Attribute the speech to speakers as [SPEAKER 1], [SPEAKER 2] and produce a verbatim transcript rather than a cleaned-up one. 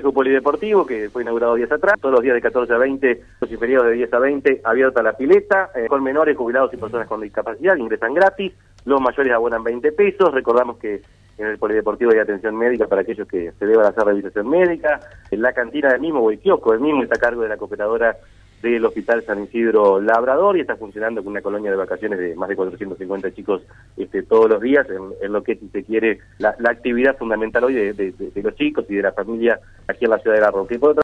[SPEAKER 1] complejo polideportivo que fue inaugurado días atrás, todos los días de catorce a veinte, los inferiores de diez a veinte, abierta la pileta, eh, con menores, jubilados y personas con discapacidad, ingresan gratis, los mayores abonan veinte pesos, recordamos que en el polideportivo hay atención médica para aquellos que se deban hacer revisación médica, en la cantina del mismo, o el kiosco del mismo, está a cargo de la cooperadora del Hospital San Isidro Labrador y está funcionando con una colonia de vacaciones de más de cuatrocientos cincuenta chicos este, todos los días, en, en lo que si se quiere la, la actividad fundamental hoy de, de, de, de los chicos y de la familia aquí en la ciudad de La Roque.